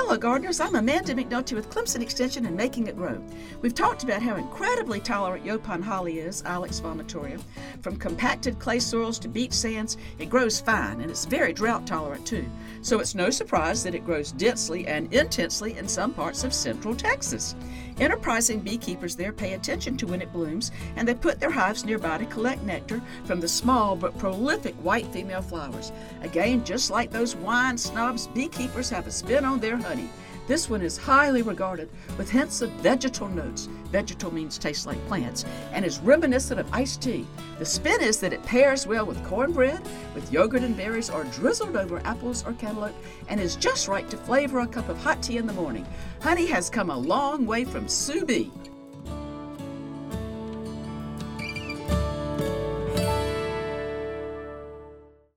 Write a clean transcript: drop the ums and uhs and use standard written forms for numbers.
Hello gardeners, I'm Amanda McNulty with Clemson Extension and Making It Grow. We've talked about how incredibly tolerant Yaupon holly is, Ilex vomitoria. From compacted clay soils to beach sands, it grows fine, and it's very drought tolerant too. So it's no surprise that it grows densely and intensely in some parts of central Texas. Enterprising beekeepers there pay attention to when it blooms, and they put their hives nearby to collect nectar from the small but prolific white female flowers. Again, just like those wine snobs, beekeepers have a spin on their honey. This one is highly regarded with hints of vegetal notes. Vegetal means tastes like plants, and is reminiscent of iced tea. The spin is that it pairs well with cornbread, with yogurt and berries, or drizzled over apples or cantaloupe, and is just right to flavor a cup of hot tea in the morning. Honey has come a long way from Sue Bee.